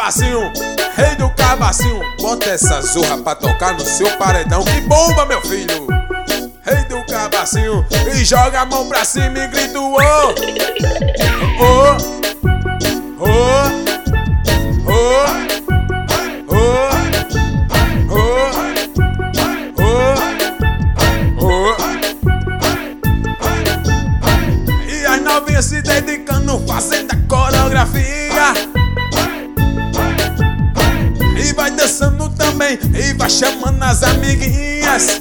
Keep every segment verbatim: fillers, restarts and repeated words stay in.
cabacinho, rei do cabacinho. Bota essa zorra pra tocar no seu paredão. Que bomba, meu filho. Rei do cabacinho. E joga a mão pra cima e grita o ô. Ô, ô, ô, ô, ô, ô. E as novinhas se dedicando, fazendo a coreografia. E vai dançando também, e vai chamando as amiguinhas.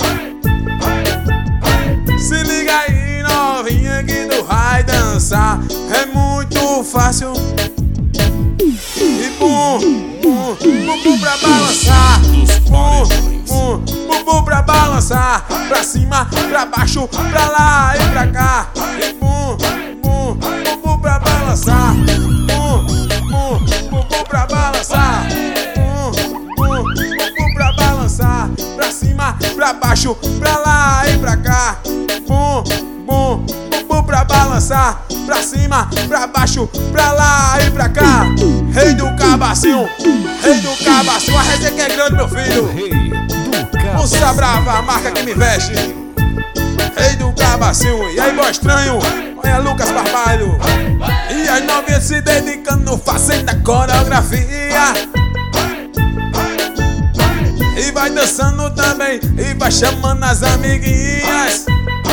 Se liga aí, novinha, que tu vai dançar. É muito fácil. E bum, bum, bum, bum pra balançar. Bum, bum, bum, bum pra balançar. Pra cima, pra baixo, pra lá e pra cá. E bum, bum, bum, bum pra balançar. Bum, bum, bum, bum pra balançar. Bum, bum, bum, bum pra balançar. Pra cima, pra baixo, pra lá e pra cá. Bum, bum, bum, bum pra balançar. Pra cima, pra baixo, pra lá e pra cá. Rei do cabacinho, rei do cabacinho. A resenha que é grande, meu filho. Rei do cabacinho. Onça brava, a marca que me veste. Rei do cabacinho. E aí, boy estranho, olha Lucas Barbalho. E as novinhas se dedicando, fazendo a coreografia. E vai dançando também, e vai chamando as amiguinhas.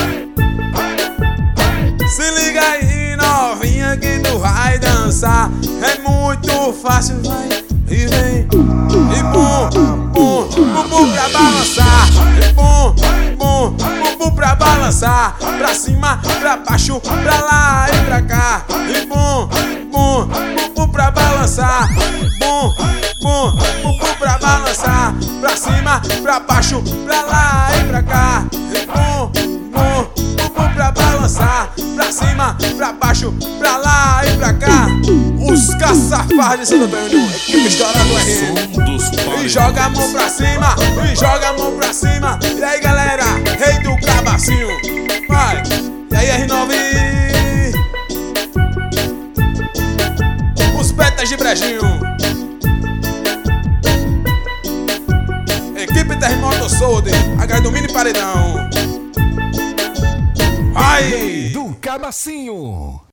Se liga aí, novinha, que tu vai dançar. É muito fácil, vai e vem. E bum, bum, bum, bum pra balançar. E bum, bum, bum, bum pra balançar. Pra cima, pra baixo, pra lá e pra cá. E bum, bum, bum, bum pra balançar. Bum, bum, bum, bum pra balançar. Pra cima, pra baixo, pra lá e pra cá. E bum, bum, bum, bum pra balançar. Pra cima, pra baixo, pra lá e pra cá. Os caça-fardas de Santo Antônio, equipe estourando o R. E joga a mão pra cima, e joga a mão pra cima. E aí, galera, rei do cabacinho. Vai, e aí, R nove. Os petas de brejinho. Equipe Terremoto Sold, H do Mini Paredão. Vai! Do cabacinho.